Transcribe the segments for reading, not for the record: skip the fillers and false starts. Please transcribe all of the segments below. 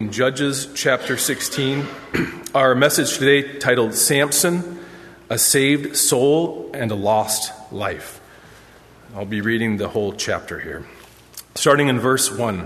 in Judges chapter 16. Our message today titled Samson, a Saved Soul and a Lost Life. I'll be reading the whole chapter here. Starting in verse 1.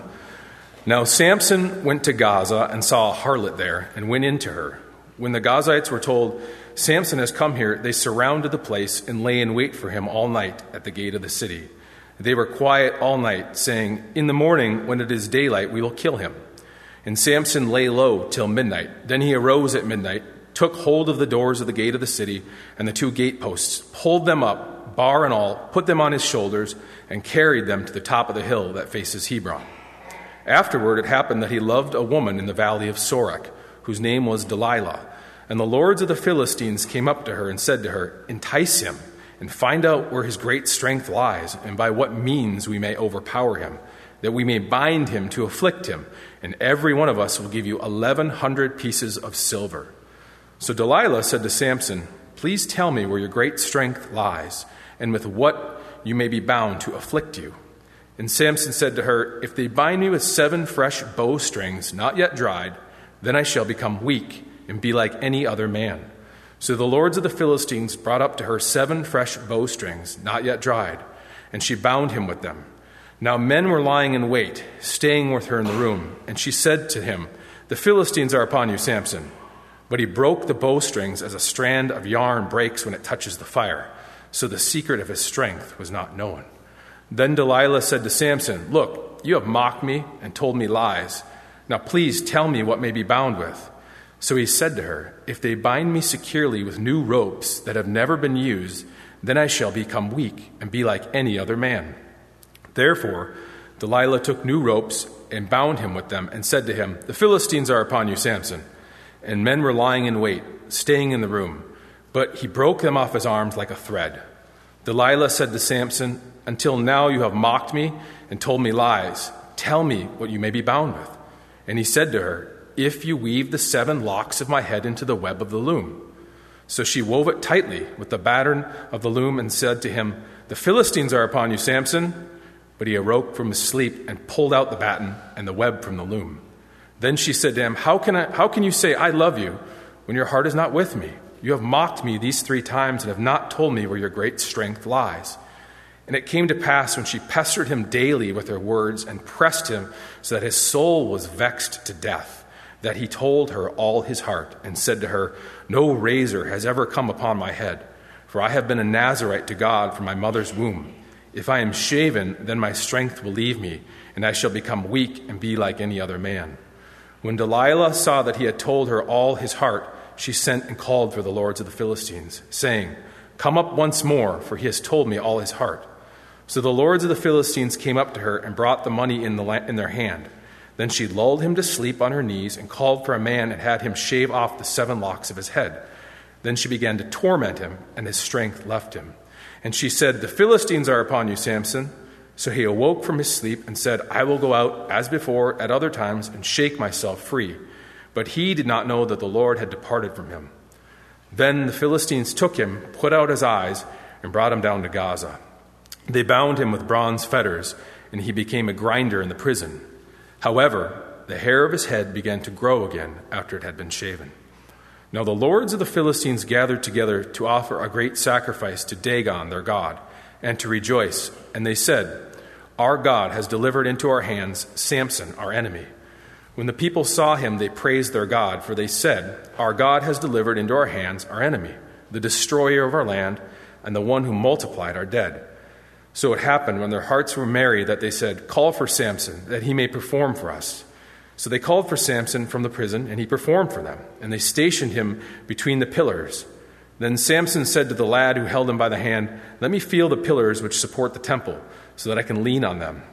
Now Samson went to Gaza and saw a harlot there and went into her. When the Gazites were told, Samson has come here, they surrounded the place and lay in wait for him all night at the gate of the city. They were quiet all night, saying, In the morning, when it is daylight, we will kill him. And Samson lay low till midnight. Then he arose at midnight, took hold of the doors of the gate of the city and the two gateposts, pulled them up, bar and all, put them on his shoulders, and carried them to the top of the hill that faces Hebron. Afterward it happened that he loved a woman in the valley of Sorek, whose name was Delilah. And the lords of the Philistines came up to her and said to her, Entice him, and find out where his great strength lies, and by what means we may overpower him, that we may bind him to afflict him, and every one of us will give you 1,100 pieces of silver. So Delilah said to Samson, Please tell me where your great strength lies, and with what you may be bound to afflict you. And Samson said to her, If they bind me with 7 fresh bowstrings, not yet dried, then I shall become weak, and be like any other man. So the lords of the Philistines brought up to her 7 fresh bowstrings, not yet dried, and she bound him with them. Now men were lying in wait, staying with her in the room, and she said to him, The Philistines are upon you, Samson. But he broke the bowstrings as a strand of yarn breaks when it touches the fire, so the secret of his strength was not known. Then Delilah said to Samson, Look, you have mocked me and told me lies. Now please tell me what may be bound with. So he said to her, If they bind me securely with new ropes that have never been used, then I shall become weak and be like any other man. Therefore, Delilah took new ropes and bound him with them and said to him, The Philistines are upon you, Samson. And men were lying in wait, staying in the room. But he broke them off his arms like a thread. Delilah said to Samson, Until now you have mocked me and told me lies. Tell me what you may be bound with. And he said to her, If you weave the 7 locks of my head into the web of the loom. So she wove it tightly with the batten of the loom and said to him, The Philistines are upon you, Samson. But he awoke from his sleep and pulled out the batten and the web from the loom. Then she said to him, How can you say, I love you, when your heart is not with me? You have mocked me these 3 times and have not told me where your great strength lies. And it came to pass when she pestered him daily with her words and pressed him so that his soul was vexed to death, that he told her all his heart and said to her, No razor has ever come upon my head, for I have been a Nazirite to God from my mother's womb. If I am shaven, then my strength will leave me, and I shall become weak and be like any other man. When Delilah saw that he had told her all his heart, she sent and called for the lords of the Philistines, saying, Come up once more, for he has told me all his heart. So the lords of the Philistines came up to her and brought the money in their hand. Then she lulled him to sleep on her knees and called for a man and had him shave off the 7 locks of his head. Then she began to torment him, and his strength left him. And she said, The Philistines are upon you, Samson. So he awoke from his sleep and said, I will go out as before at other times and shake myself free. But he did not know that the Lord had departed from him. Then the Philistines took him, put out his eyes, and brought him down to Gaza. They bound him with bronze fetters, and he became a grinder in the prison. However, the hair of his head began to grow again after it had been shaven. Now the lords of the Philistines gathered together to offer a great sacrifice to Dagon, their god, and to rejoice. And they said, Our God has delivered into our hands Samson, our enemy. When the people saw him, they praised their God, for they said, Our God has delivered into our hands our enemy, the destroyer of our land, and the one who multiplied our dead. So it happened when their hearts were merry that they said, Call for Samson, that he may perform for us. So they called for Samson from the prison, and he performed for them, and they stationed him between the pillars. Then Samson said to the lad who held him by the hand, Let me feel the pillars which support the temple, so that I can lean on them.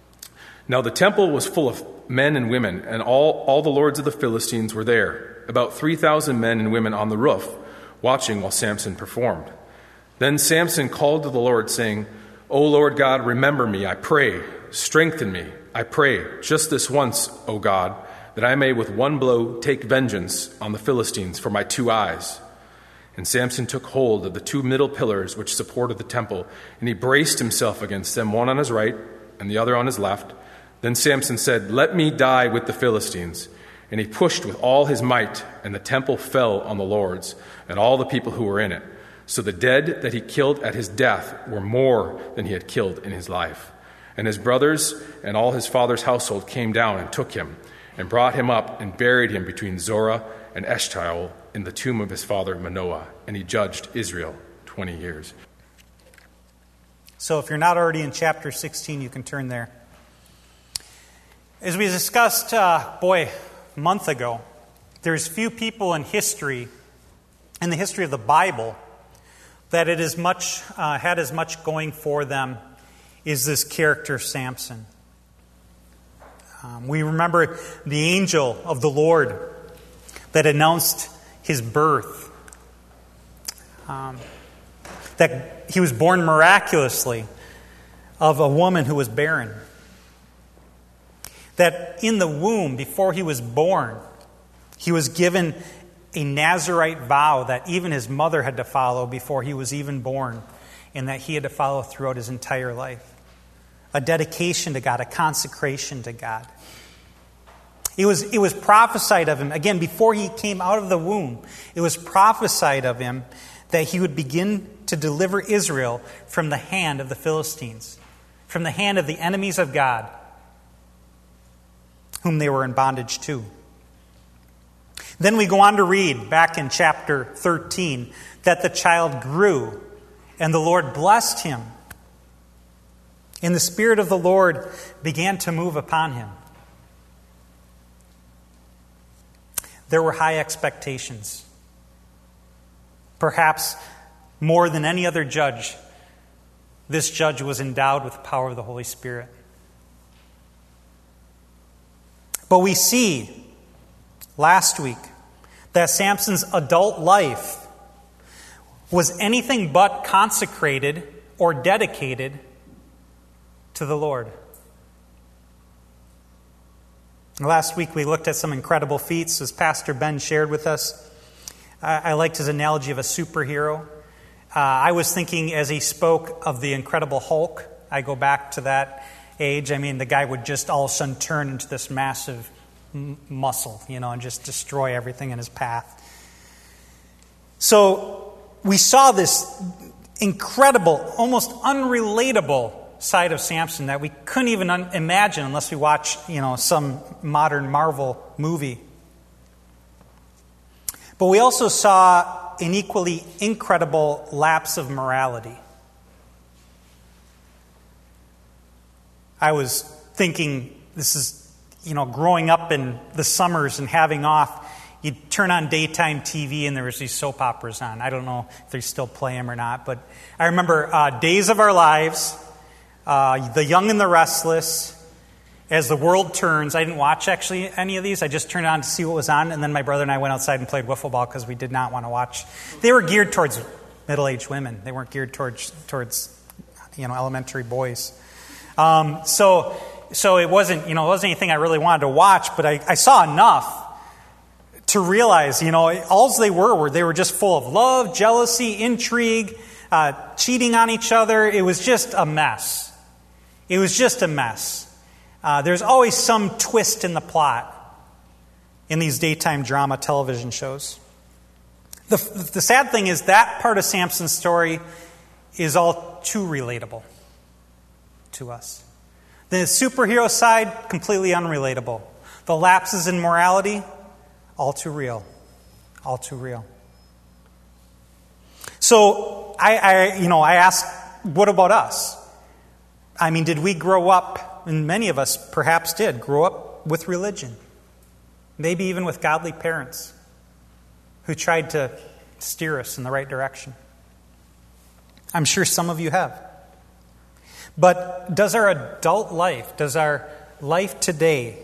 Now the temple was full of men and women, and all the lords of the Philistines were there, about 3,000 men and women on the roof, watching while Samson performed. Then Samson called to the Lord, saying, O Lord God, remember me, I pray. Strengthen me, I pray, just this once, O God, that I may with one blow take vengeance on the Philistines for my 2 eyes. And Samson took hold of the 2 middle pillars which supported the temple, and he braced himself against them, one on his right and the other on his left. Then Samson said, Let me die with the Philistines. And he pushed with all his might, and the temple fell on the lords and all the people who were in it. So the dead that he killed at his death were more than he had killed in his life. And his brothers and all his father's household came down and took him, and brought him up and buried him between Zorah and Eshtaol in the tomb of his father Manoah. And he judged Israel 20 years. So if you're not already in chapter 16, you can turn there. As we discussed, a month ago, there's few people in history, in the history of the Bible, that it is much had as much going for them as this character Samson. We remember the angel of the Lord that announced his birth, that he was born miraculously of a woman who was barren. That in the womb, before he was born, he was given a Nazirite vow that even his mother had to follow before he was even born, and that he had to follow throughout his entire life. A dedication to God, a consecration to God. It was prophesied of him, again, before he came out of the womb, it was prophesied of him that he would begin to deliver Israel from the hand of the Philistines, from the hand of the enemies of God, whom they were in bondage to. Then we go on to read, back in chapter 13, that the child grew, and the Lord blessed him. And the Spirit of the Lord began to move upon him. There were high expectations. Perhaps more than any other judge, this judge was endowed with the power of the Holy Spirit. But we see last week that Samson's adult life was anything but consecrated or dedicated to the Lord. Last week we looked at some incredible feats, as Pastor Ben shared with us. I liked his analogy of a superhero. I was thinking as he spoke of the Incredible Hulk. I go back to that age. I mean, the guy would just all of a sudden turn into this massive muscle, and just destroy everything in his path. So we saw this incredible, almost unrelatable side of Samson that we couldn't even imagine unless we watch, some modern Marvel movie. But we also saw an equally incredible lapse of morality. I was thinking, this is, growing up in the summers and having off, you'd turn on daytime TV and there was these soap operas on. I don't know if they still play them or not, but I remember Days of Our Lives, The Young and the Restless, As the World Turns. I didn't watch actually any of these. I just turned it on to see what was on, and then my brother and I went outside and played wiffle ball because we did not want to watch. They were geared towards middle-aged women. They weren't geared towards elementary boys. So it wasn't, anything I really wanted to watch, but I saw enough to realize, all they were just full of love, jealousy, intrigue, cheating on each other. It was just a mess. It was just a mess. There's always some twist in the plot in these daytime drama television shows. The sad thing is that part of Samson's story is all too relatable to us. The superhero side, completely unrelatable. The lapses in morality, all too real. All too real. So I asked, what about us? I mean, did we grow up, and many of us perhaps did, grow up with religion? Maybe even with godly parents who tried to steer us in the right direction. I'm sure some of you have. But does our adult life, does our life today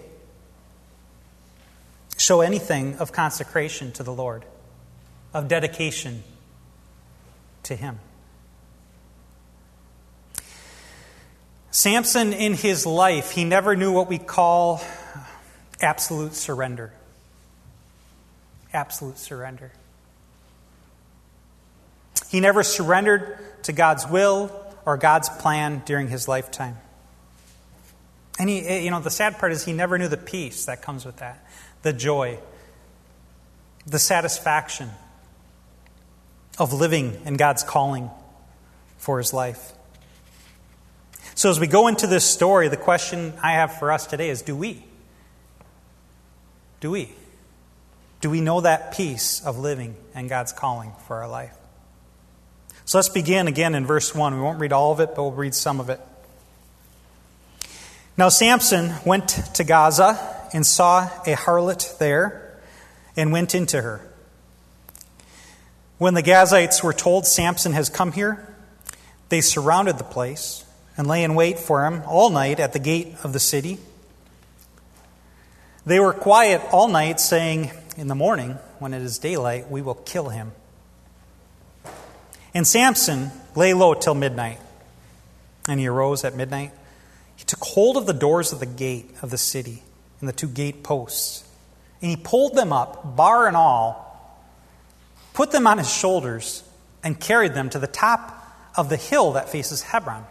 show anything of consecration to the Lord, of dedication to Him? Samson, in his life, he never knew what we call absolute surrender. Absolute surrender. He never surrendered to God's will or God's plan during his lifetime. And the sad part is he never knew the peace that comes with that. the joy, the satisfaction of living in God's calling for his life. So as we go into this story, the question I have for us today is, do we? Do we? Do we know that peace of living in God's calling for our life? So let's begin again in verse 1. We won't read all of it, but we'll read some of it. Now Samson went to Gaza and saw a harlot there and went into her. When the Gazites were told, Samson has come here, they surrounded the place and lay in wait for him all night at the gate of the city. They were quiet all night, saying, in the morning, when it is daylight, we will kill him. And Samson lay low till midnight. And he arose at midnight. He took hold of the doors of the gate of the city and the 2 gate posts. And he pulled them up, bar and all, put them on his shoulders, and carried them to the top of the hill that faces Hebron.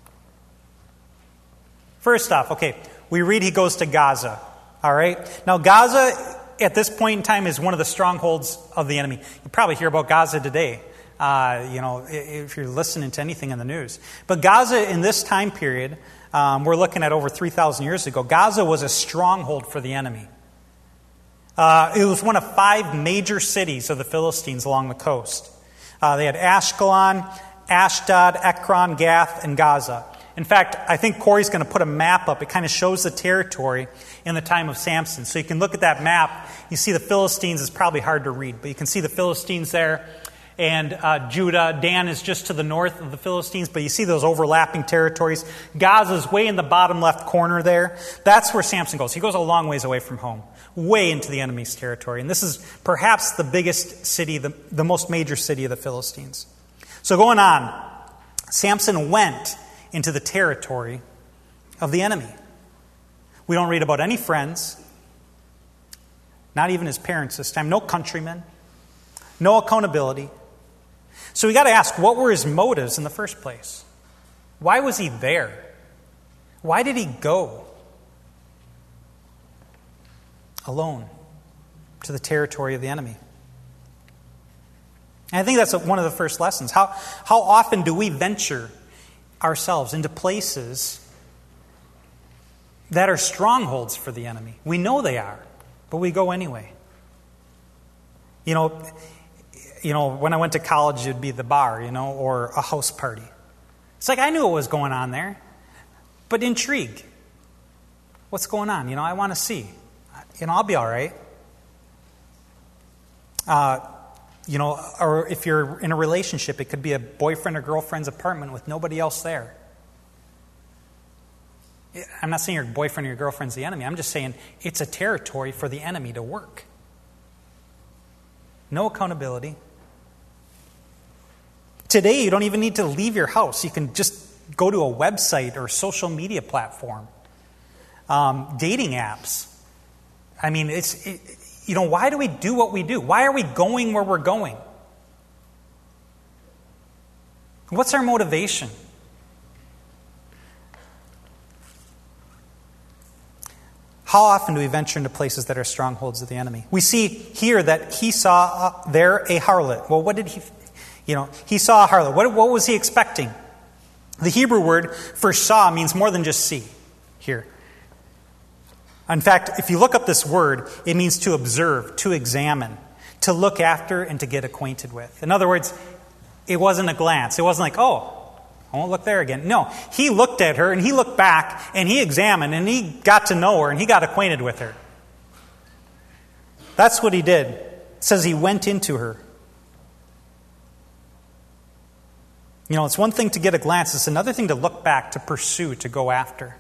First off, we read he goes to Gaza. All right? Now, Gaza at this point in time is one of the strongholds of the enemy. You probably hear about Gaza today, if you're listening to anything in the news. But Gaza in this time period, we're looking at over 3,000 years ago, Gaza was a stronghold for the enemy. It was one of 5 major cities of the Philistines along the coast. They had Ashkelon, Ashdod, Ekron, Gath, and Gaza. In fact, I think Corey's going to put a map up. It kind of shows the territory in the time of Samson. So you can look at that map. You see the Philistines. It's probably hard to read, but you can see the Philistines there. And Judah, Dan is just to the north of the Philistines, but you see those overlapping territories. Gaza's way in the bottom left corner there. That's where Samson goes. He goes a long ways away from home, way into the enemy's territory. And this is perhaps the biggest city, the most major city of the Philistines. So going on, Samson went into the territory of the enemy. We don't read about any friends, not even his parents this time, no countrymen, no accountability. So we got to ask, what were his motives in the first place? Why was he there? Why did he go alone to the territory of the enemy? And I think that's one of the first lessons. How often do we venture ourselves into places that are strongholds for the enemy? We know they are, but we go anyway. You know, when I went to college, it'd be the bar, or a house party. It's like I knew what was going on there, but intrigue. What's going on? I want to see. I'll be all right. Or if you're in a relationship, it could be a boyfriend or girlfriend's apartment with nobody else there. I'm not saying your boyfriend or your girlfriend's the enemy. I'm just saying it's a territory for the enemy to work. No accountability. Today, you don't even need to leave your house. You can just go to a website or social media platform. Dating apps. I mean, why do we do what we do? Why are we going where we're going? What's our motivation? How often do we venture into places that are strongholds of the enemy? We see here that he saw there a harlot. Well, what did he saw a harlot. What was he expecting? The Hebrew word for saw means more than just see here. In fact, if you look up this word, it means to observe, to examine, to look after, and to get acquainted with. In other words, it wasn't a glance. It wasn't like, oh, I won't look there again. No, he looked at her, and he looked back, and he examined, and he got to know her, and he got acquainted with her. That's what he did. It says he went into her. It's one thing to get a glance. It's another thing to look back, to pursue, to go after.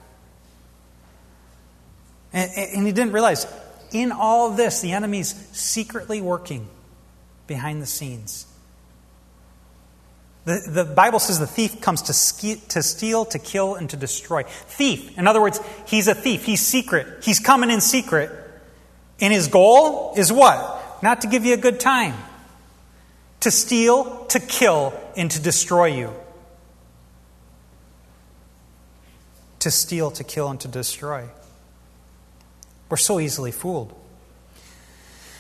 And he didn't realize, in all of this, the enemy's secretly working behind the scenes. The Bible says the thief comes to steal, to kill, and to destroy. Thief. In other words, he's a thief. He's secret. He's coming in secret. And his goal is what? Not to give you a good time. To steal, to kill, and to destroy you. To steal, to kill, and to destroy. We're so easily fooled.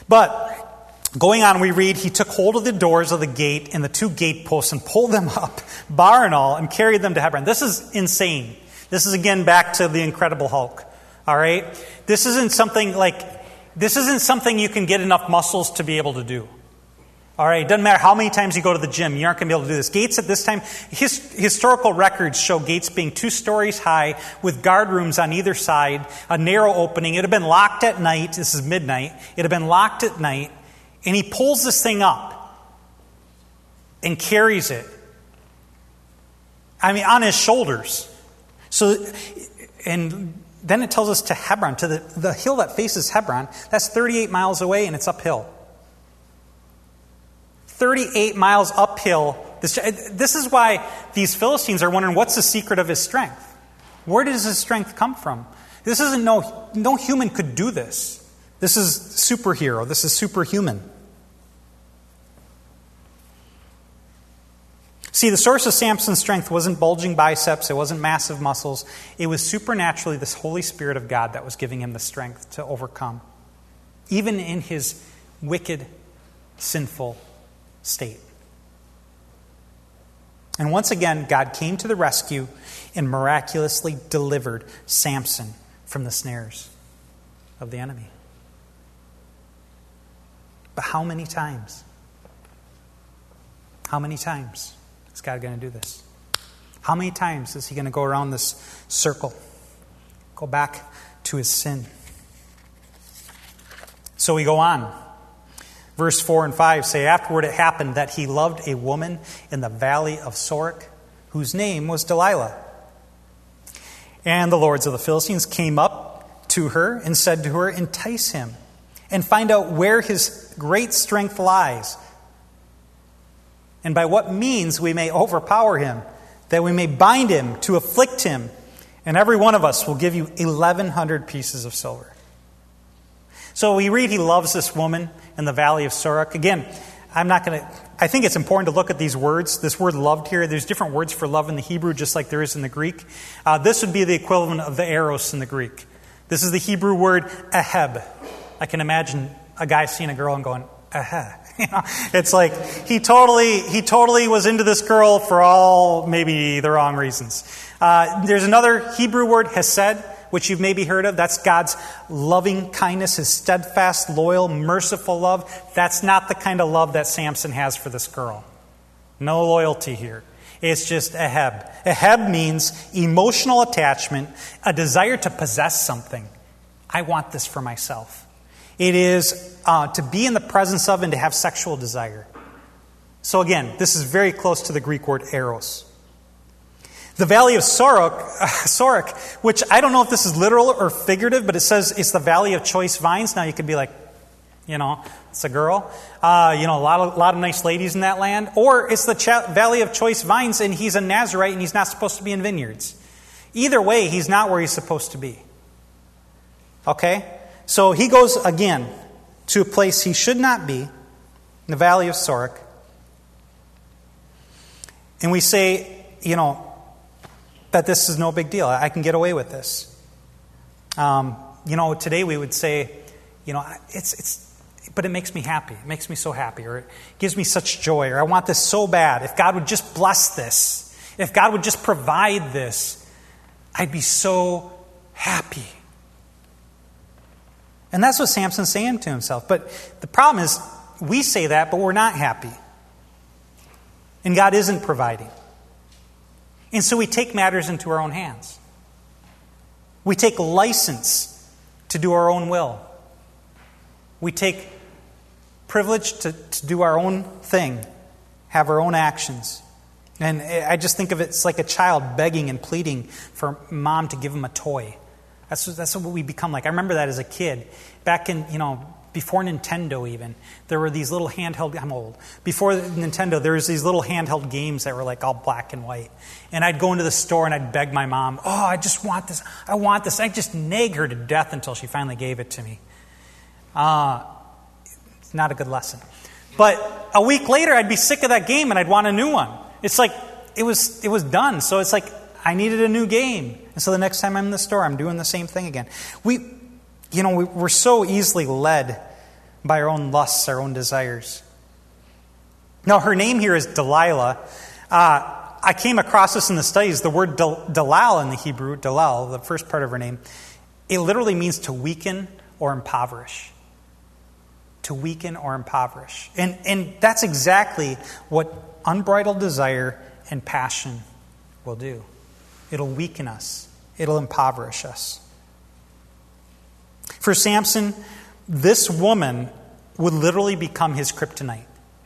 But going on, we read, he took hold of the doors of the gate and the 2 gate posts and pulled them up, bar and all, and carried them to Hebron. This is insane. This is, again, back to the Incredible Hulk. All right? This isn't something you can get enough muscles to be able to do. All right? It doesn't matter how many times you go to the gym, you aren't going to be able to do this. Gates at this time, historical records show gates being 2 stories high with guard rooms on either side, a narrow opening. It had been locked at night. This is midnight. It had been locked at night. And he pulls this thing up and carries it. I mean, on his shoulders. So, and then it tells us to Hebron, to the hill that faces Hebron. That's 38 miles away, and it's uphill. 38 miles uphill. This is why these Philistines are wondering, what's the secret of his strength? Where does his strength come from? This isn't, no human could do this. This is superhero. This is superhuman. See, the source of Samson's strength wasn't bulging biceps. It wasn't massive muscles. It was supernaturally this Holy Spirit of God that was giving him the strength to overcome, even in his wicked, sinful state. And once again, God came to the rescue and miraculously delivered Samson from the snares of the enemy. But how many times? How many times is God going to do this? How many times is he going to go around this circle? Go back to his sin. So we go on. Verse 4 and 5 say, afterward it happened that he loved a woman in the valley of Sorek, whose name was Delilah. And the lords of the Philistines came up to her and said to her, entice him and find out where his great strength lies, and by what means we may overpower him, that we may bind him to afflict him, and every one of us will give you 1,100 pieces of silver. So we read he loves this woman in the valley of Sorek. Again, I think it's important to look at these words. This word loved here, there's different words for love in the Hebrew, just like there is in the Greek. This would be the equivalent of the eros in the Greek. This is the Hebrew word aheb. I can imagine a guy seeing a girl and going, aheh. It's like he totally was into this girl for all maybe the wrong reasons. There's another Hebrew word, hesed, which you've maybe heard of. That's God's loving kindness, his steadfast, loyal, merciful love. That's not the kind of love that Samson has for this girl. No loyalty here. It's just aheb. Aheb means emotional attachment, a desire to possess something. I want this for myself. It is to be in the presence of and to have sexual desire. So again, this is very close to the Greek word eros. The valley of Sorek, which I don't know if this is literal or figurative, but it says it's the valley of choice vines. Now you could be like, it's a girl. A lot of nice ladies in that land. Or it's the valley of choice vines and he's a Nazirite and he's not supposed to be in vineyards. Either way, he's not where he's supposed to be. Okay? So he goes again to a place he should not be, in the valley of Sorek. And we say, that this is no big deal. I can get away with this. Today we would say, but it makes me happy. It makes me so happy, or it gives me such joy, or I want this so bad. If God would just bless this, if God would just provide this, I'd be so happy. And that's what Samson's saying to himself. But the problem is, we say that, but we're not happy. And God isn't providing. And so we take matters into our own hands. We take license to do our own will. We take privilege to do our own thing, have our own actions. And I just think of it, it's like a child begging and pleading for mom to give him a toy. That's what we become like. I remember that as a kid. Back in, before Nintendo even, there were these little handheld, I'm old. Before Nintendo, there was these little handheld games that were like all black and white. And I'd go into the store and I'd beg my mom, I just want this. I want this. I'd just nag her to death until she finally gave it to me. It's not a good lesson. But a week later, I'd be sick of that game and I'd want a new one. It's like, it was done. So it's like, I needed a new game. And so the next time I'm in the store, I'm doing the same thing again. We're so easily led by our own lusts, our own desires. Now, her name here is Delilah. I came across this in the studies. The word Dalal in the Hebrew, Dalal, the first part of her name, it literally means to weaken or impoverish. To weaken or impoverish. And that's exactly what unbridled desire and passion will do. It'll weaken us. It'll impoverish us. For Samson, this woman would literally become his kryptonite.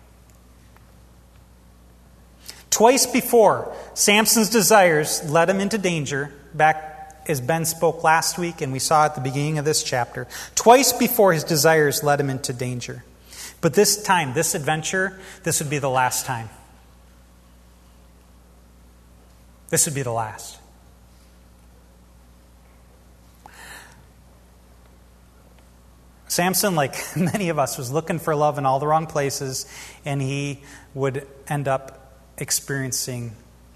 Twice before, Samson's desires led him into danger, back as Ben spoke last week and we saw at the beginning of this chapter. Twice before, his desires led him into danger. But this time, this adventure, this would be the last time. This would be the last. Samson, like many of us, was looking for love in all the wrong places, and he would end up experiencing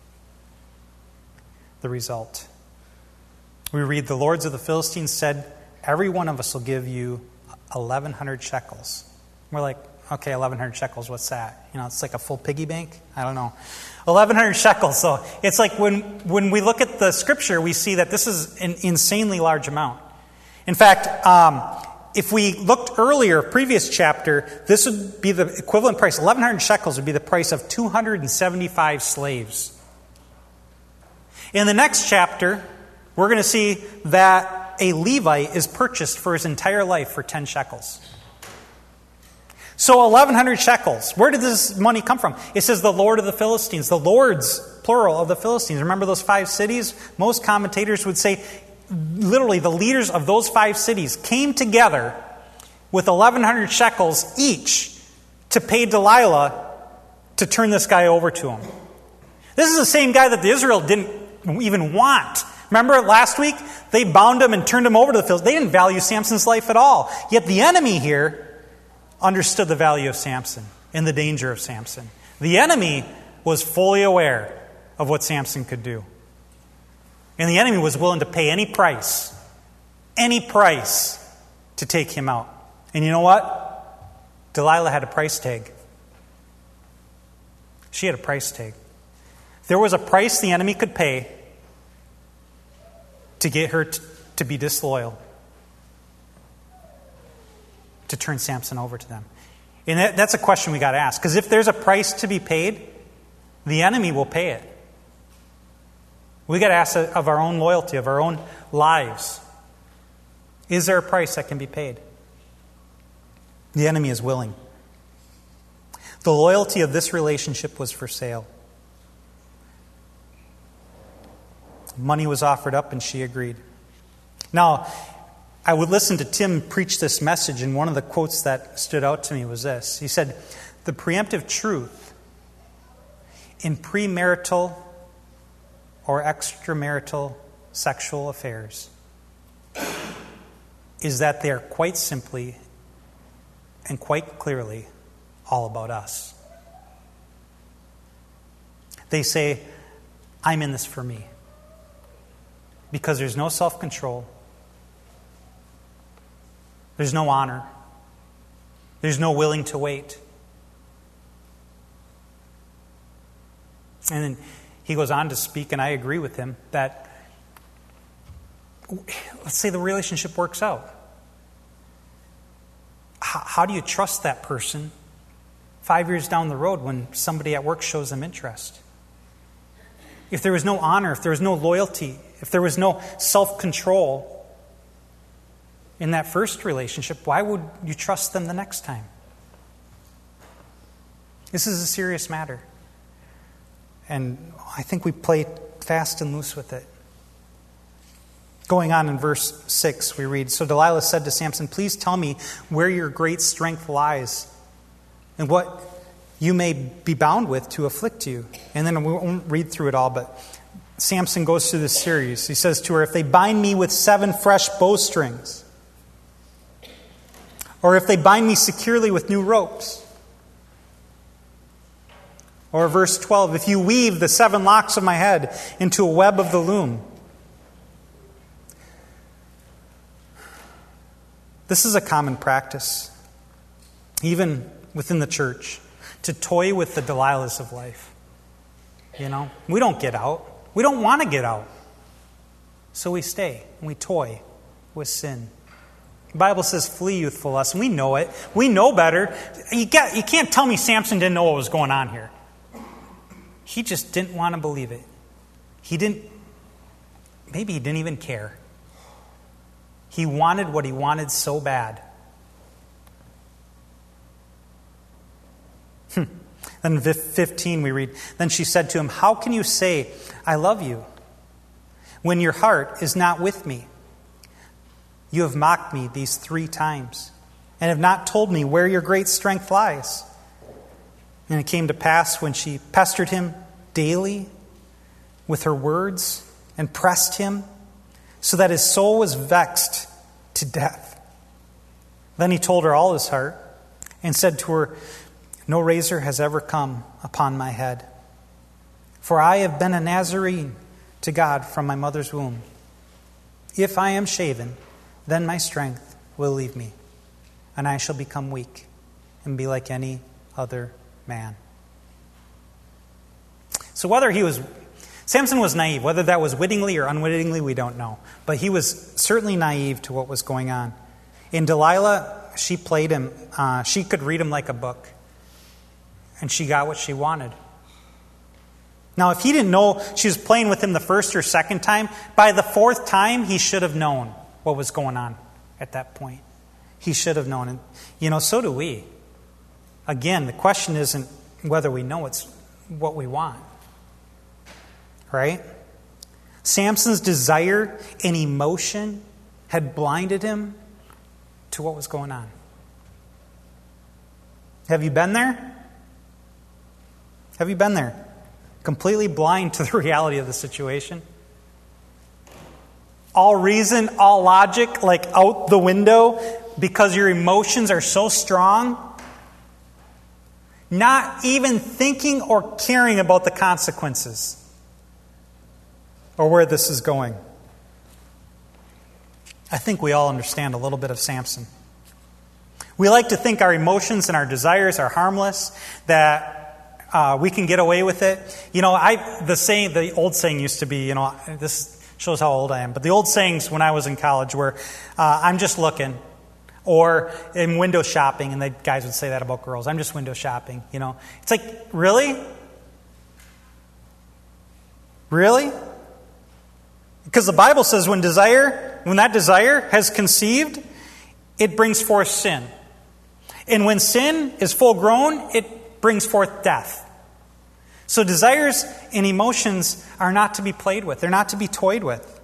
the result. We read, the lords of the Philistines said, every one of us will give you 1,100 shekels. We're like, okay, 1,100 shekels, what's that? It's like a full piggy bank? I don't know. 1,100 shekels. So it's like when we look at the scripture, we see that this is an insanely large amount. In fact, if we looked earlier, previous chapter, this would be the equivalent price. 1,100 shekels would be the price of 275 slaves. In the next chapter, we're going to see that a Levite is purchased for his entire life for 10 shekels. So 1,100 shekels. Where did this money come from? It says the Lord of the Philistines. The lords, plural, of the Philistines. Remember those 5 cities? Most commentators would say literally the leaders of those 5 cities came together with 1,100 shekels each to pay Delilah to turn this guy over to him. This is the same guy that the Israel didn't even want. Remember last week? They bound him and turned him over to the Philistines. They didn't value Samson's life at all. Yet the enemy here understood the value of Samson and the danger of Samson. The enemy was fully aware of what Samson could do. And the enemy was willing to pay any price to take him out. And you know what? Delilah had a price tag. She had a price tag. There was a price the enemy could pay to get her to be disloyal, to turn Samson over to them. And that's a question we got to ask. Because if there's a price to be paid, the enemy will pay it. We got to ask of our own loyalty, of our own lives. Is there a price that can be paid? The enemy is willing. The loyalty of this relationship was for sale. Money was offered up and she agreed. Now, I would listen to Tim preach this message, and one of the quotes that stood out to me was this. He said, the preemptive truth in premarital or extramarital sexual affairs is that they are quite simply and quite clearly all about us. They say, I'm in this for me. Because there's no self-control. There's no honor. There's no willing to wait. And then he goes on to speak, and I agree with him, that let's say the relationship works out. How do you trust that person 5 years down the road when somebody at work shows them interest? If there was no honor, if there was no loyalty, if there was no self-control in that first relationship, why would you trust them the next time? This is a serious matter. And I think we play fast and loose with it. Going on in verse 6, we read, so Delilah said to Samson, please tell me where your great strength lies and what you may be bound with to afflict you. And then we won't read through it all, but Samson goes through this series. He says to her, if they bind me with 7 fresh bowstrings, or if they bind me securely with new ropes. Or verse 12, if you weave the 7 locks of my head into a web of the loom. This is a common practice even within the church, to toy with the Delilahs of life. We don't get out. We don't want to get out. So we stay and we toy with sin. The Bible says, flee youthful lust, and we know it. We know better. You can't tell me Samson didn't know what was going on here. He just didn't want to believe it. Maybe he didn't even care. He wanted what he wanted so bad. Then in 15 we read, then she said to him, how can you say, I love you, when your heart is not with me? You have mocked me these 3 times, and have not told me where your great strength lies. And it came to pass when she pestered him daily with her words and pressed him, so that his soul was vexed to death. Then he told her all his heart, and said to her, no razor has ever come upon my head, for I have been a Nazarene to God from my mother's womb. If I am shaven, then my strength will leave me, and I shall become weak and be like any other man. So Samson was naive. Whether that was wittingly or unwittingly, we don't know. But he was certainly naive to what was going on. In Delilah, she played him. She could read him like a book. And she got what she wanted. Now, if he didn't know she was playing with him the first or second time, by the 4th time, he should have known what was going on at that point. He should have known. And, so do we. Again, the question isn't whether we know, it's what we want. Right? Samson's desire and emotion had blinded him to what was going on. Have you been there? Have you been there? Completely blind to the reality of the situation? All reason, all logic, out the window because your emotions are so strong? Not even thinking or caring about the consequences or where this is going. I think we all understand a little bit of Samson. We like to think our emotions and our desires are harmless, that we can get away with it. The old saying used to be, this shows how old I am, but the old sayings when I was in college were, I'm just looking, or in window shopping, and the guys would say that about girls, I'm just window shopping, It's like, really? Really? Because the Bible says when that desire has conceived, it brings forth sin. And when sin is full grown, it brings forth death. So desires and emotions are not to be played with. They're not to be toyed with.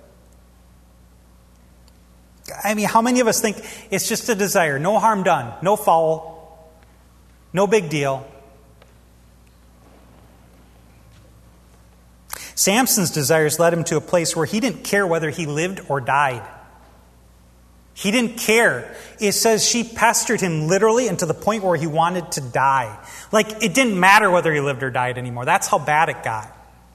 How many of us think it's just a desire? No harm done. No foul. No big deal. Samson's desires led him to a place where he didn't care whether he lived or died. He didn't care. It says she pestered him literally and to the point where he wanted to die. It didn't matter whether he lived or died anymore. That's how bad it got.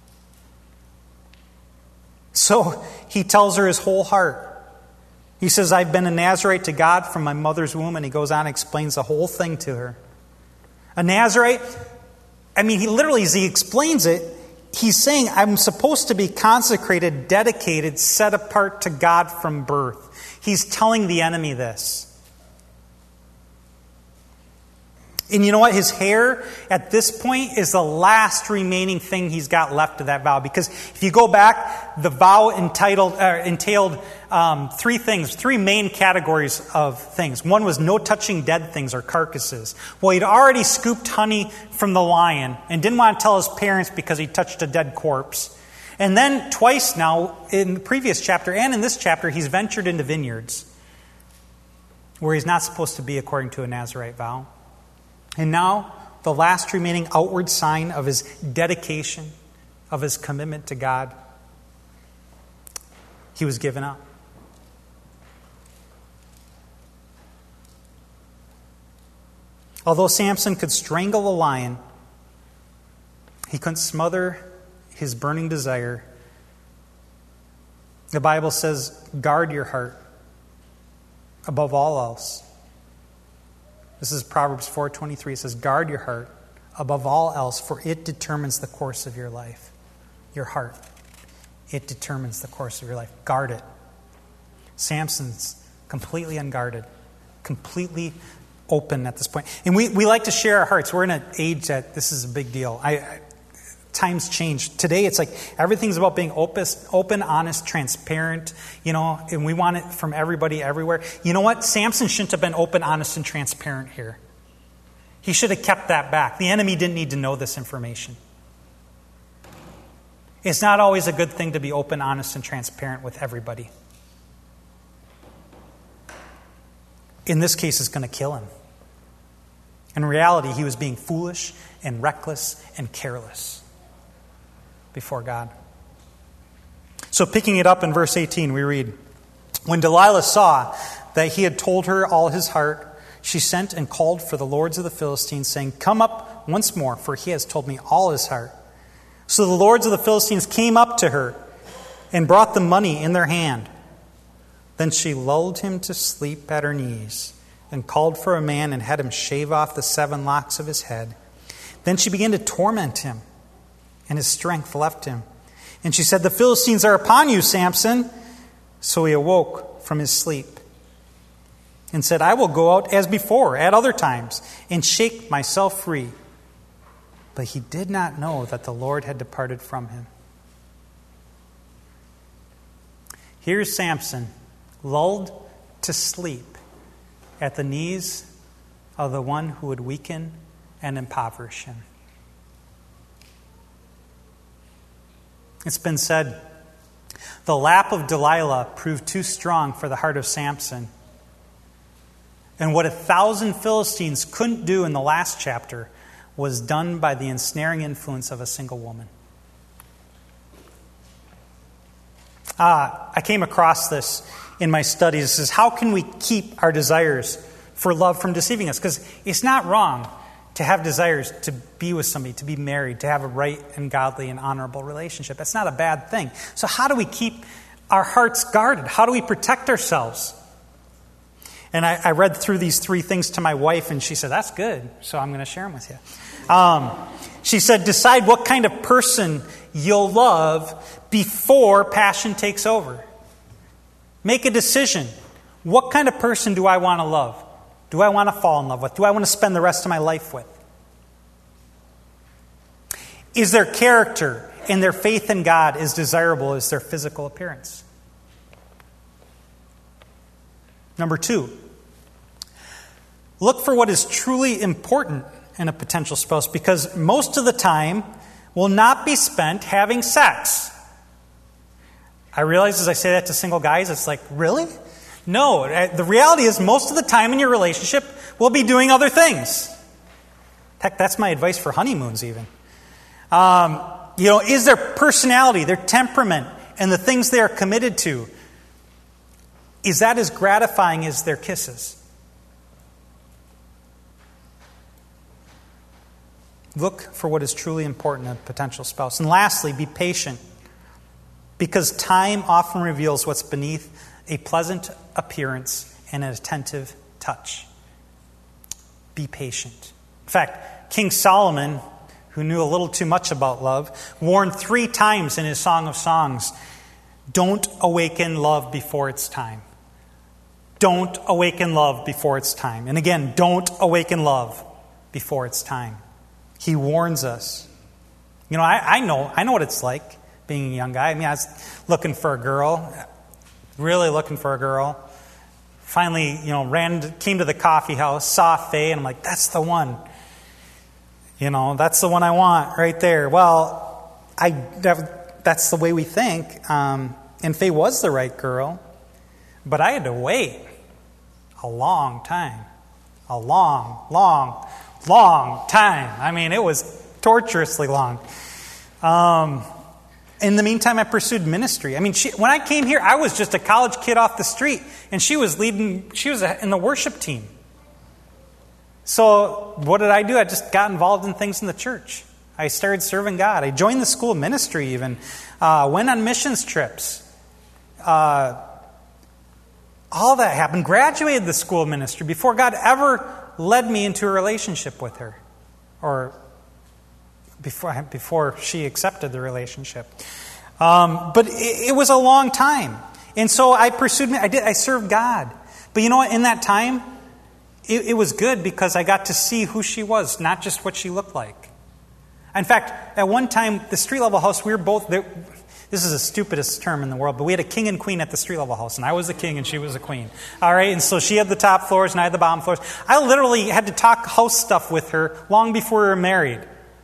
So he tells her his whole heart. He says, I've been a Nazarite to God from my mother's womb. And he goes on and explains the whole thing to her. A Nazarite, as he explains it, he's saying, I'm supposed to be consecrated, dedicated, set apart to God from birth. He's telling the enemy this. And you know what? His hair at this point is the last remaining thing he's got left of that vow. Because if you go back, the vow entailed 3 things, 3 main categories of things. One was no touching dead things or carcasses. Well, he'd already scooped honey from the lion and didn't want to tell his parents because he touched a dead corpse. And then twice now, in the previous chapter and in this chapter, he's ventured into vineyards where he's not supposed to be according to a Nazirite vow. And now, the last remaining outward sign of his dedication, of his commitment to God, he was given up. Although Samson could strangle a lion, he couldn't smother his burning desire. The Bible says, guard your heart above all else. This is Proverbs 4:23. It says, guard your heart above all else, for it determines the course of your life. Your heart. It determines the course of your life. Guard it. Samson's completely unguarded, completely open at this point. And we like to share our hearts. We're in an age that this is a big deal. Times change. Today it's like everything's about being open, honest, transparent, and we want it from everybody everywhere. You know what? Samson shouldn't have been open, honest, and transparent here. He should have kept that back. The enemy didn't need to know this information. It's not always a good thing to be open, honest, and transparent with everybody. In this case, it's going to kill him. In reality, he was being foolish and reckless and careless before God. So picking it up in verse 18, we read, when Delilah saw that he had told her all his heart, she sent and called for the lords of the Philistines, saying, come up once more, for he has told me all his heart. So the lords of the Philistines came up to her and brought the money in their hand. Then she lulled him to sleep at her knees and called for a man and had him shave off the 7 locks of his head. Then she began to torment him, and his strength left him. And she said, the Philistines are upon you, Samson. So he awoke from his sleep and said, I will go out as before, at other times, and shake myself free. But he did not know that the Lord had departed from him. Here's Samson, lulled to sleep at the knees of the one who would weaken and impoverish him. It's been said, the lap of Delilah proved too strong for the heart of Samson. And what 1,000 Philistines couldn't do in the last chapter was done by the ensnaring influence of a single woman. I came across this in my studies. It says, how can we keep our desires for love from deceiving us? Because it's not wrong to have desires to be with somebody, to be married, to have a right and godly and honorable relationship. That's not a bad thing. So how do we keep our hearts guarded? How do we protect ourselves? And I read through these 3 things to my wife, and she said, that's good, so I'm going to share them with you. She said, decide what kind of person you'll love before passion takes over. Make a decision. What kind of person do I want to love? Do I want to fall in love with? Do I want to spend the rest of my life with? Is their character and their faith in God as desirable as their physical appearance? Number 2, look for what is truly important in a potential spouse, because most of the time will not be spent having sex. I realize as I say that to single guys, it's like, really? No, the reality is most of the time in your relationship will be doing other things. Heck, that's my advice for honeymoons even. Is their personality, their temperament, and the things they are committed to, is that as gratifying as their kisses? Look for what is truly important in a potential spouse. And lastly, be patient, because time often reveals what's beneath a pleasant appearance and an attentive touch. Be patient. In fact, King Solomon, who knew a little too much about love, warned 3 times in his Song of Songs, don't awaken love before it's time. Don't awaken love before it's time. And again, don't awaken love before it's time. He warns us. I know what it's like being a young guy. I mean, I was looking for a girl, really looking for a girl. Finally, came to the coffee house, saw Faye, and I'm like, that's the one. That's the one I want right there. Well, that's the way we think. And Faye was the right girl. But I had to wait a long time. A long, long, long time. I mean, it was torturously long. In the meantime, I pursued ministry. I mean, when I came here, I was just a college kid off the street, and she was in the worship team. So what did I do? I just got involved in things in the church. I started serving God. I joined the school ministry even. Went on missions trips. All that happened. Graduated the school ministry before God ever led me into a relationship with her, or before she accepted the relationship. But it was a long time. And so I pursued, I served God. But you know what? In that time, it was good because I got to see who she was, not just what she looked like. In fact, at one time, the street-level house, we were both there. This is the stupidest term in the world, but we had a king and queen at the street-level house, and I was the king and she was the queen. All right, and so she had the top floors and I had the bottom floors. I literally had to talk house stuff with her long before we were married.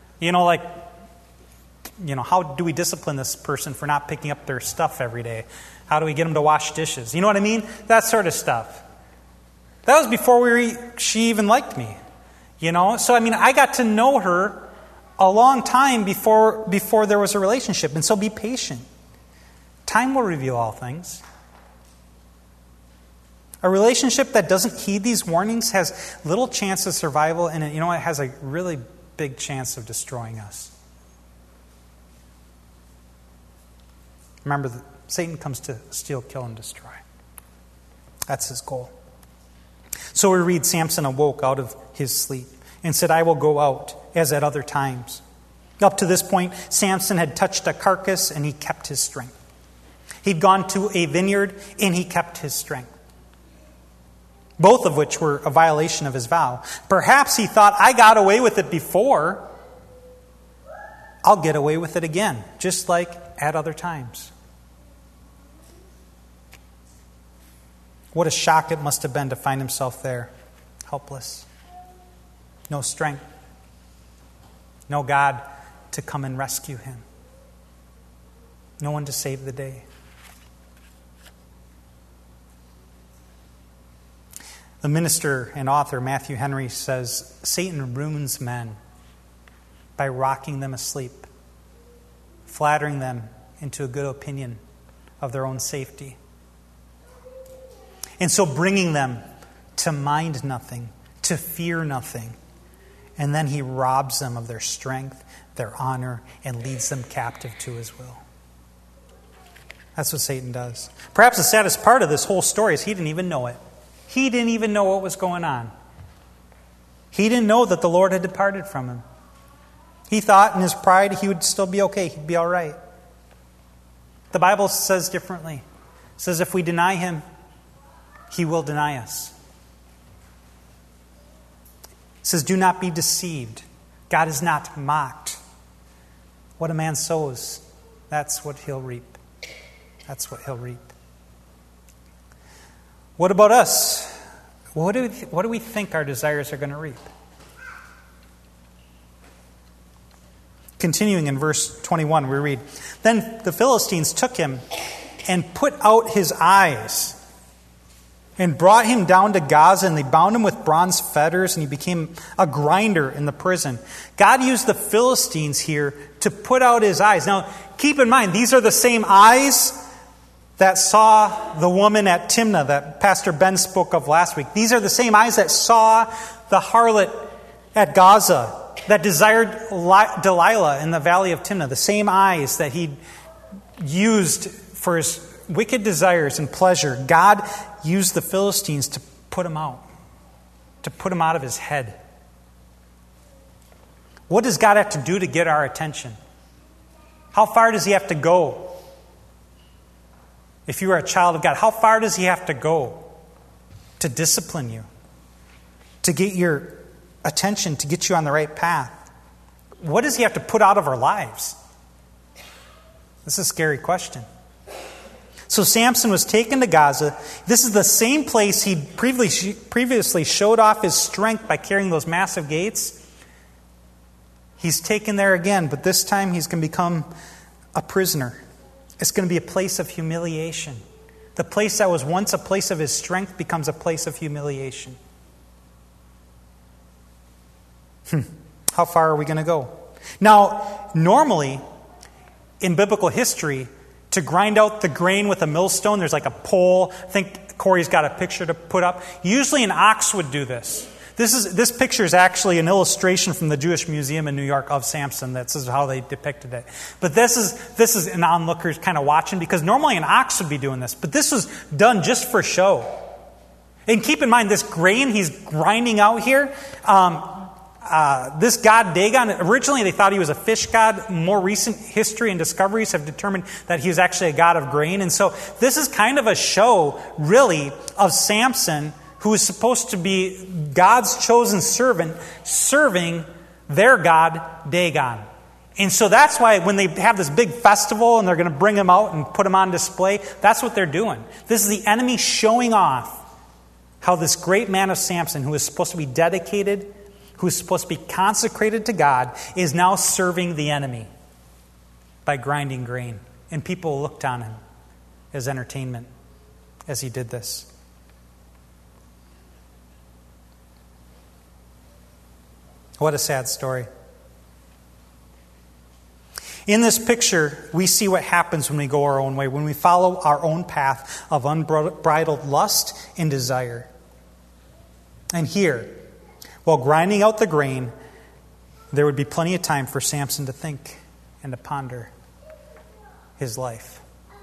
How do we discipline this person for not picking up their stuff every day? How do we get them to wash dishes? You know what I mean? That sort of stuff. That was before she even liked me. So I got to know her a long time before there was a relationship. And so be patient. Time will reveal all things. A relationship that doesn't heed these warnings has little chance of survival, and it has a really big chance of destroying us. Remember, Satan comes to steal, kill, and destroy. That's his goal. So we read, Samson awoke out of his sleep and said, I will go out as at other times. Up to this point, Samson had touched a carcass and he kept his strength. He'd gone to a vineyard and he kept his strength. Both of which were a violation of his vow. Perhaps he thought, I got away with it before. I'll get away with it again, just like at other times. What a shock it must have been to find himself there, helpless. No strength. No God to come and rescue him. No one to save the day. The minister and author Matthew Henry says, Satan ruins men by rocking them asleep, flattering them into a good opinion of their own safety, and so bringing them to mind nothing, to fear nothing. And then he robs them of their strength, their honor, and leads them captive to his will. That's what Satan does. Perhaps the saddest part of this whole story is he didn't even know it. He didn't even know what was going on. He didn't know that the Lord had departed from him. He thought in his pride he would still be okay. He'd be all right. The Bible says differently. It says if we deny him, he will deny us. It says, do not be deceived. God is not mocked. What a man sows, that's what he'll reap. That's what he'll reap. What about us? What do we think our desires are going to reap? Continuing in verse 21, we read, Then the Philistines took him and put out his eyes and brought him down to Gaza, and they bound him with bronze fetters, and he became a grinder in the prison. God used the Philistines here to put out his eyes. Now, keep in mind, these are the same eyes that saw the woman at Timnah that Pastor Ben spoke of last week. These are the same eyes that saw the harlot at Gaza, that desired Delilah in the valley of Timnah. The same eyes that he used for his wicked desires and pleasure. God used the Philistines to put him out. To put him out of his head. What does God have to do to get our attention? How far does he have to go? If you are a child of God, how far does he have to go to discipline you? To get your attention, to get you on the right path? What does he have to put out of our lives? This is a scary question. So Samson was taken to Gaza. This is the same place he previously showed off his strength by carrying those massive gates. He's taken there again, but this time he's going to become a prisoner. It's going to be a place of humiliation. The place that was once a place of his strength becomes a place of humiliation. How far are we going to go? Now, normally, in biblical history, to grind out the grain with a millstone, there's like a pole. I think Corey's got a picture to put up. Usually an ox would do this. This picture is actually an illustration from the Jewish Museum in New York of Samson. This is how they depicted it. But this is an onlooker kind of watching, because normally an ox would be doing this. But this was done just for show. And keep in mind, this grain he's grinding out here, this god Dagon, originally they thought he was a fish god. More recent history and discoveries have determined that he was actually a god of grain. And so this is kind of a show, really, of Samson, who is supposed to be God's chosen servant, serving their god Dagon. And so that's why when they have this big festival and they're going to bring him out and put him on display, that's what they're doing. This is the enemy showing off how this great man of Samson, who is supposed to be dedicated, who is supposed to be consecrated to God, is now serving the enemy by grinding grain. And people looked on him as entertainment as he did this. What a sad story. In this picture, we see what happens when we go our own way, when we follow our own path of unbridled lust and desire. And here, while grinding out the grain, there would be plenty of time for Samson to think and to ponder his life.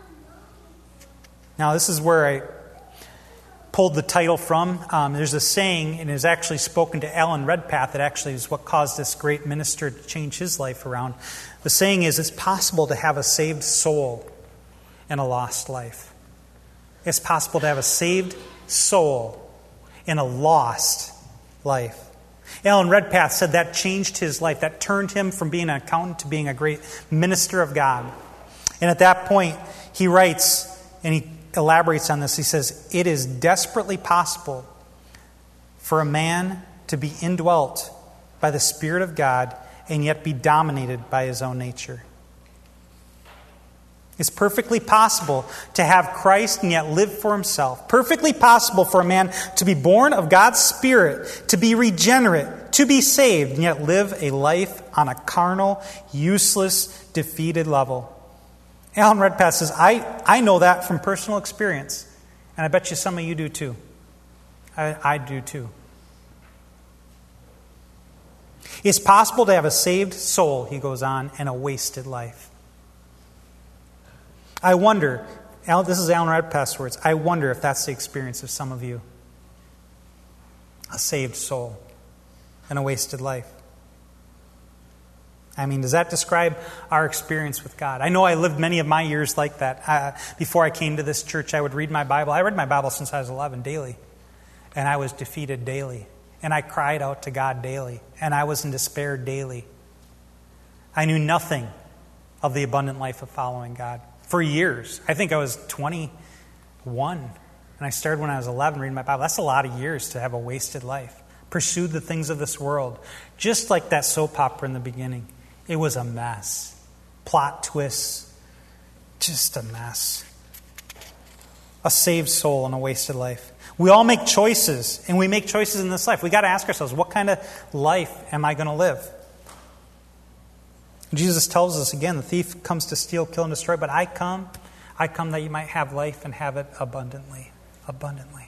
Now, this is where I pulled the title from. There's a saying, and it is actually spoken to Alan Redpath, that actually is what caused this great minister to change his life around. The saying is, it's possible to have a saved soul and a lost life. It's possible to have a saved soul in a lost life. Alan Redpath said that changed his life. That turned him from being an accountant to being a great minister of God. And at that point, he writes, and he elaborates on this. He says, it is desperately possible for a man to be indwelt by the Spirit of God and yet be dominated by his own nature. It's perfectly possible to have Christ and yet live for himself. Perfectly possible for a man to be born of God's Spirit, to be regenerate, to be saved, and yet live a life on a carnal, useless, defeated level. Alan Redpath says, I know that from personal experience, and I bet you some of you do too. I do too. It's possible to have a saved soul, he goes on, and a wasted life. I wonder, this is Alan Redpath's words, I wonder if that's the experience of some of you. A saved soul and a wasted life. I mean, does that describe our experience with God? I know I lived many of my years like that. Before I came to this church, I would read my Bible. I read my Bible since I was 11 daily. And I was defeated daily. And I cried out to God daily. And I was in despair daily. I knew nothing of the abundant life of following God. For years. I think I was 21. And I started when I was 11 reading my Bible. That's a lot of years to have a wasted life. Pursued the things of this world. Just like that soap opera in the beginning. It was a mess. Plot twists. Just a mess. A saved soul and a wasted life. We all make choices. And we make choices in this life. We got to ask ourselves, what kind of life am I going to live? Jesus tells us again, the thief comes to steal, kill, and destroy, but I come that you might have life and have it abundantly. Abundantly.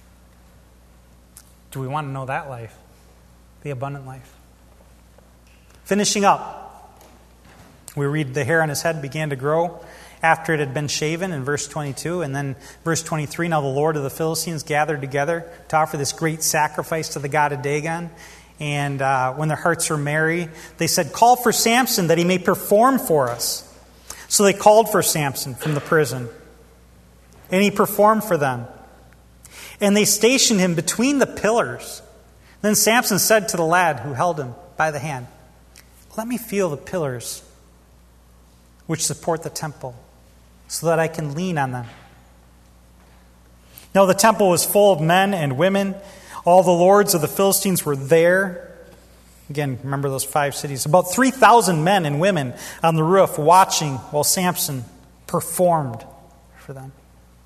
Do we want to know that life? The abundant life. Finishing up, we read the hair on his head began to grow after it had been shaven in verse 22. And then verse 23, now the Lord of the Philistines gathered together to offer this great sacrifice to the god of Dagon. And when their hearts were merry, they said, call for Samson that he may perform for us. So they called for Samson from the prison. And he performed for them. And they stationed him between the pillars. Then Samson said to the lad who held him by the hand, let me feel the pillars which support the temple, so that I can lean on them. Now the temple was full of men and women. All the lords of the Philistines were there. Again, remember those 5 cities. About 3,000 men and women on the roof watching while Samson performed for them.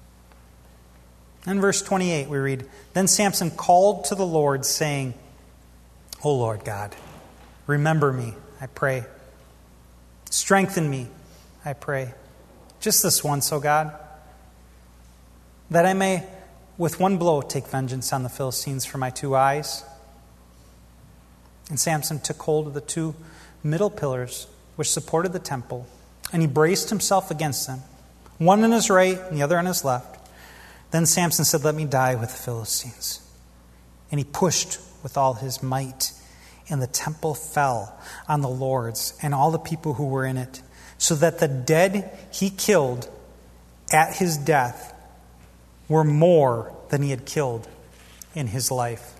In verse 28 we read, then Samson called to the Lord, saying, O Lord God, remember me, I pray. Strengthen me, I pray. Just this once, O God, that I may with one blow take vengeance on the Philistines for my 2 eyes. And Samson took hold of the 2 middle pillars which supported the temple, and he braced himself against them, one on his right and the other on his left. Then Samson said, "Let me die with the Philistines." And he pushed with all his might, and the temple fell on the lords and all the people who were in it, so that the dead he killed at his death were more than he had killed in his life.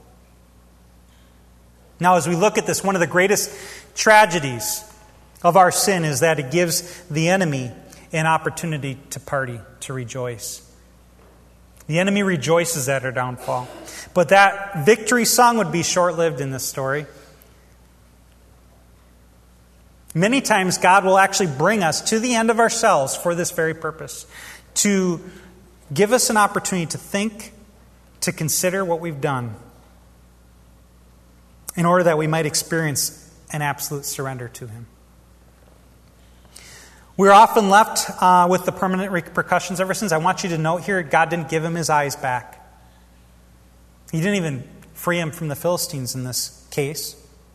Now, as we look at this, one of the greatest tragedies of our sin is that it gives the enemy an opportunity to party, to rejoice. The enemy rejoices at our downfall. But that victory song would be short-lived in this story. Many times God will actually bring us to the end of ourselves for this very purpose, to give us an opportunity to think, to consider what we've done, in order that we might experience an absolute surrender to Him. We're often left with the permanent repercussions of our sins. I want you to note here, God didn't give him his eyes back. He didn't even free him from the Philistines in this case.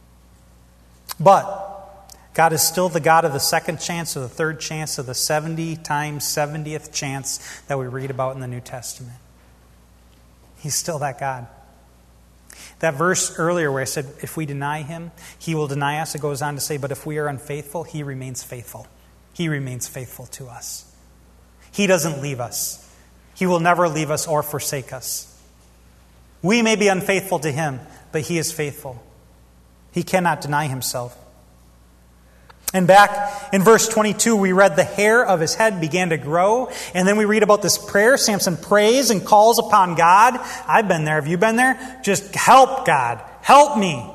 But God is still the God of the second chance, or the third chance, or the 70 times 70th chance that we read about in the New Testament. He's still that God. That verse earlier where I said, if we deny Him, He will deny us. It goes on to say, but if we are unfaithful, He remains faithful. He remains faithful to us. He doesn't leave us. He will never leave us or forsake us. We may be unfaithful to Him, but He is faithful. He cannot deny Himself. And back in verse 22, we read the hair of his head began to grow. And then we read about this prayer. Samson prays and calls upon God. I've been there. Have you been there? Just help, God. Help me.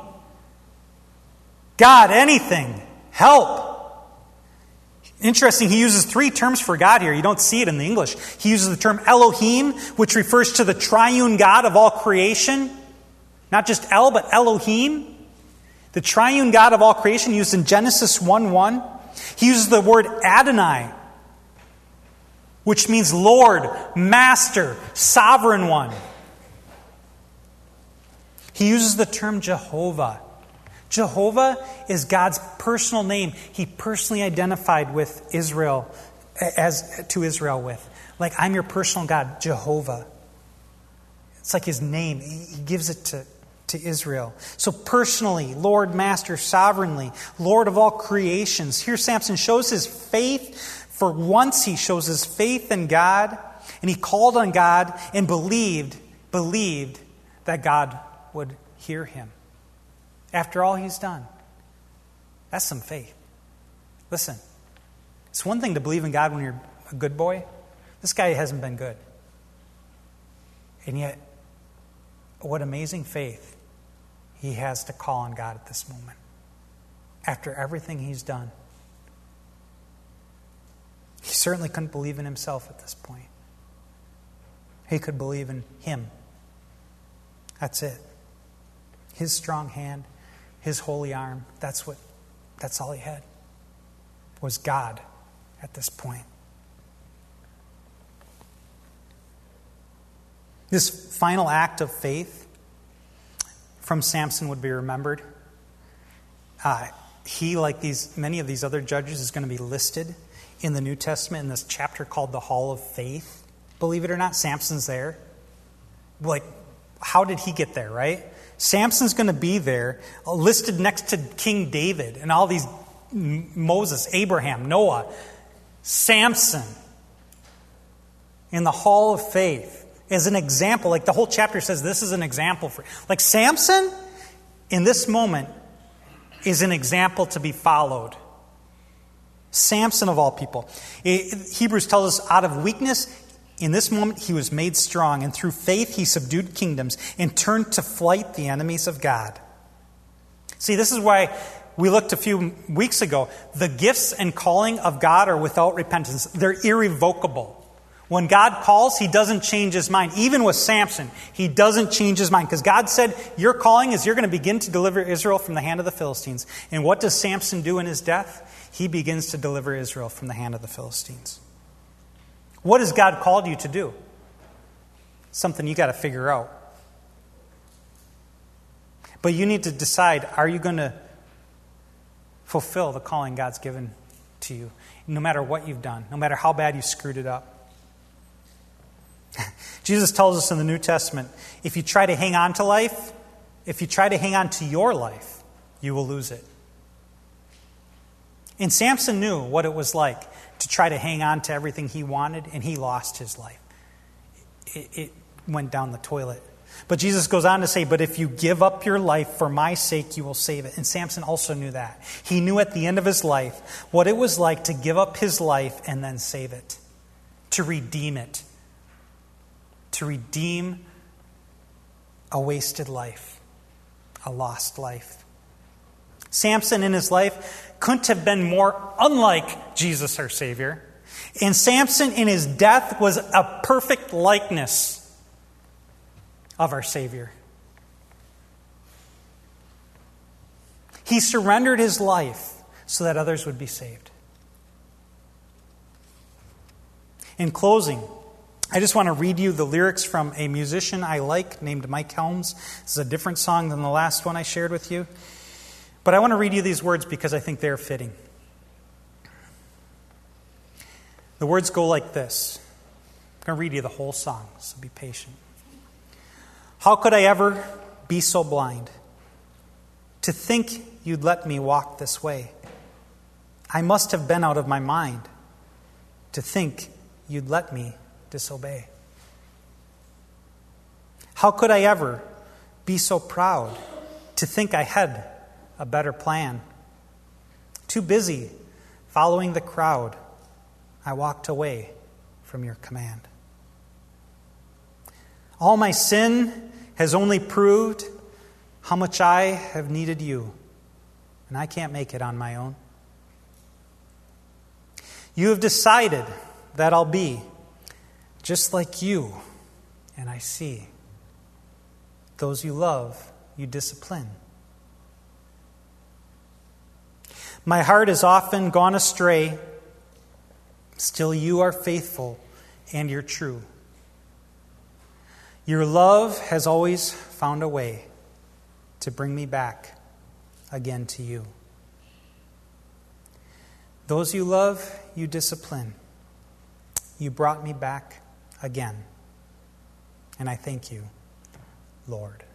God, anything. Help. Interesting, he uses 3 terms for God here. You don't see it in the English. He uses the term Elohim, which refers to the triune God of all creation. Not just El, but Elohim. The triune God of all creation, used in Genesis 1:1. He uses the word Adonai, which means Lord, Master, Sovereign One. He uses the term Jehovah. Jehovah is God's personal name. He personally identified with Israel, to Israel with. Like, I'm your personal God, Jehovah. It's like His name. He gives it to Israel. So personally, Lord, Master, sovereignly, Lord of all creations. Here Samson shows his faith. For once he shows his faith in God, and he called on God and believed that God would hear him. After all he's done. That's some faith. Listen, it's one thing to believe in God when you're a good boy. This guy hasn't been good. And yet, what amazing faith he has to call on God at this moment. After everything he's done. He certainly couldn't believe in himself at this point. He could believe in Him. That's it. His strong hand, His holy arm, that's all he had. Was God at this point. This final act of faith from Samson would be remembered. He, like many of these other judges, is going to be listed in the New Testament in this chapter called the Hall of Faith. Believe it or not, Samson's there. Like, how did he get there, right? Samson's going to be there, listed next to King David and all these, Moses, Abraham, Noah, Samson, in the Hall of Faith. As an example, like the whole chapter says, this is an example for, like Samson, in this moment, is an example to be followed. Samson of all people. Hebrews tells us, out of weakness, in this moment he was made strong, and through faith he subdued kingdoms and turned to flight the enemies of God. See, this is why we looked a few weeks ago. The gifts and calling of God are without repentance. They're irrevocable. When God calls, He doesn't change His mind. Even with Samson, He doesn't change His mind. Because God said, your calling is you're going to begin to deliver Israel from the hand of the Philistines. And what does Samson do in his death? He begins to deliver Israel from the hand of the Philistines. What has God called you to do? Something you got to figure out. But you need to decide, are you going to fulfill the calling God's given to you? No matter what you've done, no matter how bad you screwed it up. Jesus tells us in the New Testament, if you try to hang on to life, if you try to hang on to your life, you will lose it. And Samson knew what it was like to try to hang on to everything he wanted, and he lost his life. It went down the toilet. But Jesus goes on to say, but if you give up your life for my sake, you will save it. And Samson also knew that. He knew at the end of his life what it was like to give up his life and then save it, to redeem it, to redeem a wasted life, a lost life. Samson in his life couldn't have been more unlike Jesus, our Savior. And Samson in his death was a perfect likeness of our Savior. He surrendered his life so that others would be saved. In closing, I just want to read you the lyrics from a musician I like named Mike Helms. This is a different song than the last one I shared with you. But I want to read you these words because I think they're fitting. The words go like this. I'm going to read you the whole song, so be patient. How could I ever be so blind to think you'd let me walk this way? I must have been out of my mind to think you'd let me disobey. How could I ever be so proud to think I had a better plan? Too busy following the crowd, I walked away from your command. All my sin has only proved how much I have needed you, and I can't make it on my own. You have decided that I'll be just like you, and I see. Those you love, you discipline. My heart has often gone astray. Still you are faithful and you're true. Your love has always found a way to bring me back again to you. Those you love, you discipline. You brought me back again. And I thank you, Lord.